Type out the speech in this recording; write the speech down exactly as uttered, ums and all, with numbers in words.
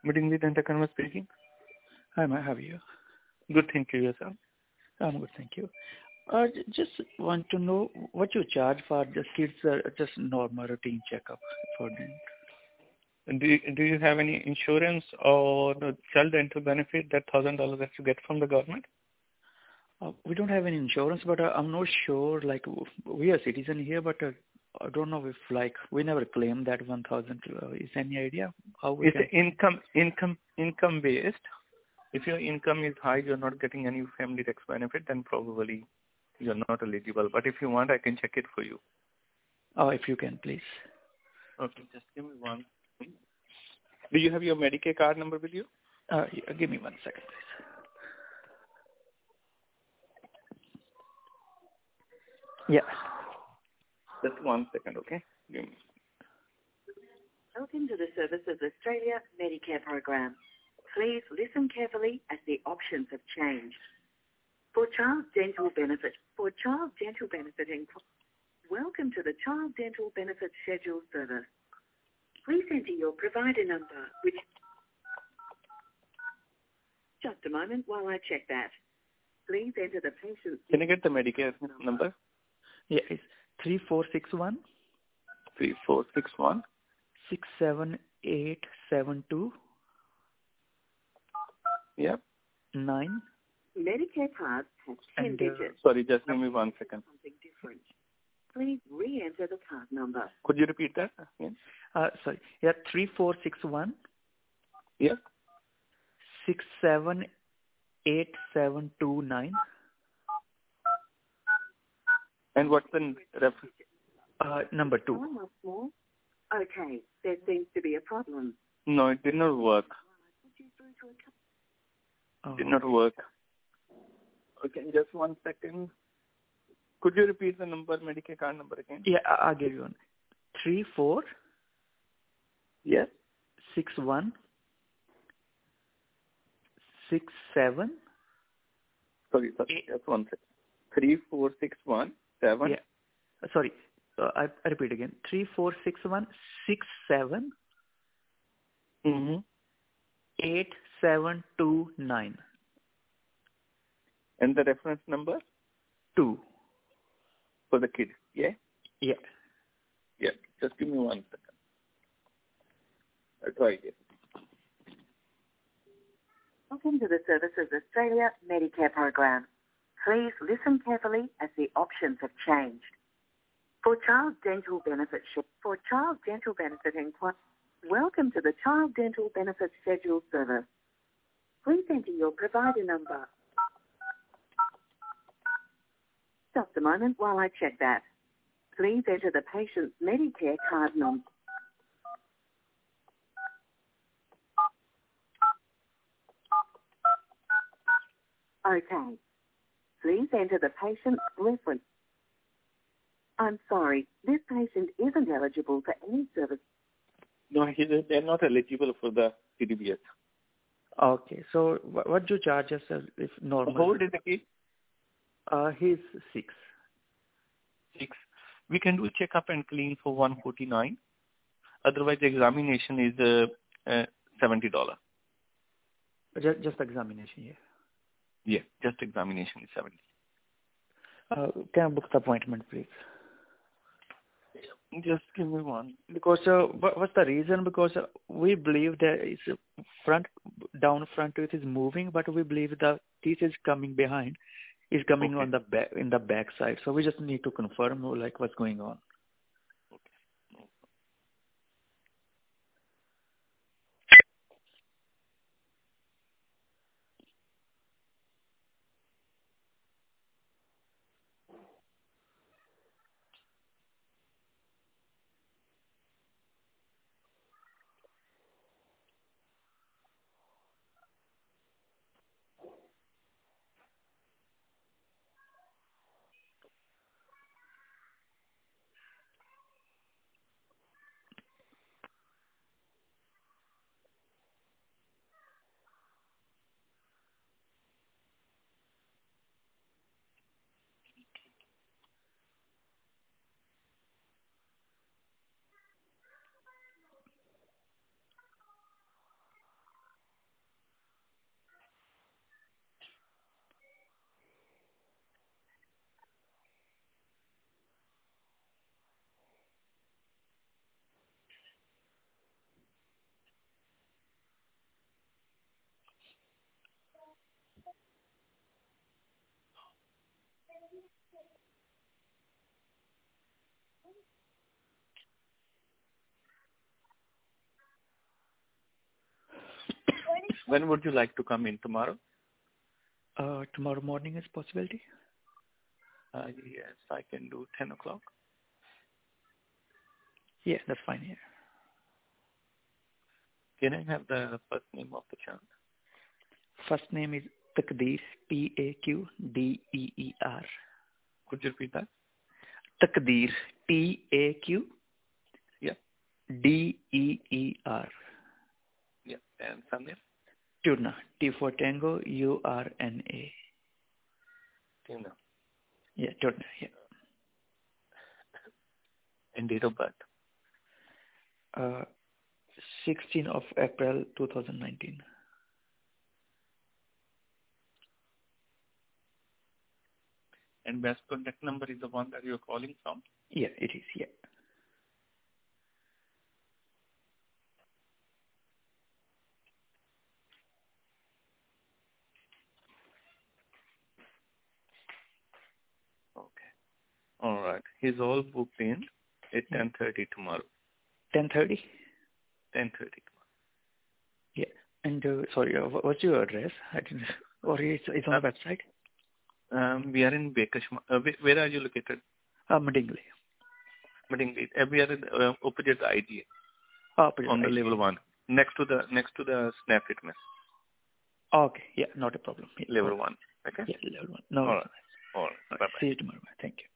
Meeting with Antakarma speaking. Hi, Matt. How are you? Good, thank you. Yourself? I'm good, thank you. Uh, j- just want to know what you charge for the kids, uh, just normal routine checkup for them. And Do you, do you have any insurance or the child dental benefit, that one thousand dollars that you get from the government? Uh, we don't have any insurance, but uh, I'm not sure, like, w- we are citizen here, but uh, I don't know if, like, we never claimed that one thousand. Uh, is any idea how we It's can? income, income, income based. If your income is high, you're not getting any family tax benefit, then probably you're not eligible. But if you want, I can check it for you. Oh, if you can, please. Okay, just give me one. Do you have your Medicare card number with you? Uh, yeah, give me one second, please. Yeah. Just one second, okay? Give me. Welcome to the Services Australia Medicare program. Please listen carefully as the options have changed. For child dental benefit, for child dental benefit inquiry, welcome to the Child Dental Benefit Schedule service. Please enter your provider number, which... Just a moment while I check that. Please enter the patient's... Can you get the Medicare number? Yeah, it's three four six one Three four six one. six seven eight seven two Yep. nine. Medicare cards have ten And, uh, digits. Sorry, just give me one second. Something different. Please re-enter the card number. Could you repeat that again? Uh, sorry. Yeah, three four six one Yes. six seven eight seven two nine. And what's the reference? Uh, number two. One more small. Okay, there seems to be a problem. No, it did not work. Put you through to a Oh, It did not work. Okay, just one second. Could you repeat the number, Medicare card number again? yeah, I- I'll give you one. Three four Yes. six one six seven. Sorry, sorry. Eight. Just one second. Three four six one seven. Yeah. Uh, sorry. Uh, I, I repeat again. Three four six one six seven Mm-hmm. eight seven two nine And the reference number two. for the kid. Yeah. Yeah. Yeah. Just give me one second. I'll try it. Welcome to the Services Australia Medicare program. Please listen carefully as the options have changed. For child dental benefit, sch- for child dental benefit inquiry, welcome to the Child Dental Benefit Schedule service. Please enter your provider number. Just a moment while I check that. Please enter the patient's Medicare card number. Okay. Please enter the patient's reference. I'm sorry, this patient isn't eligible for any service. No, he, they're not eligible for the C D B S. Okay. So what, what do you charge us uh, if normal? How old is the kid? Uh, he's six. Six. We can do checkup and clean for one forty-nine. Otherwise, the examination is uh, uh, seventy dollars. Just, just examination here. Yeah, just examination is seventy. Uh, can I book the appointment, please? Just give me one. Because uh, what, what's the reason? Because uh, we believe that it's uh, front down front tooth is moving, but we believe the teeth is coming behind, is coming Okay. on the back in the back side. So we just need to confirm like what's going on. When would you like to come in tomorrow? Uh, tomorrow morning is possibility? Uh, yes, I can do ten o'clock. Yeah, that's fine. Yeah. Can I have the first name of the child? First name is Taqdeer, T A Q D E E R. Could you repeat that? Taqdeer, T A Q Yeah. D E E R. Yeah. And Samir? Turna, T for Tango, U R N A. Tina. Yeah, Turna, yeah. And date of birth? Uh, sixteenth of April two thousand nineteen. And best contact number is the one that you're calling from? Yeah, it is, yeah. Okay. All right. He's all booked in at ten thirty tomorrow. ten thirty? ten thirty tomorrow. Yeah. And, uh, sorry, uh, wha- what's your address? I didn't, or it's, it's on Uh, the website? Um, we are in Bakershma. Uh, where, where are you located? Uh, Madingley. Madingley. Uh, we are in, uh, opposite the I G A Oh, on the I- level one, next to the next to the Snap Fitness. Okay, yeah, not a problem. Yeah, Level okay. one. Okay. Yeah, level one. No, All right. All right. okay. Bye bye. See you tomorrow. Thank you.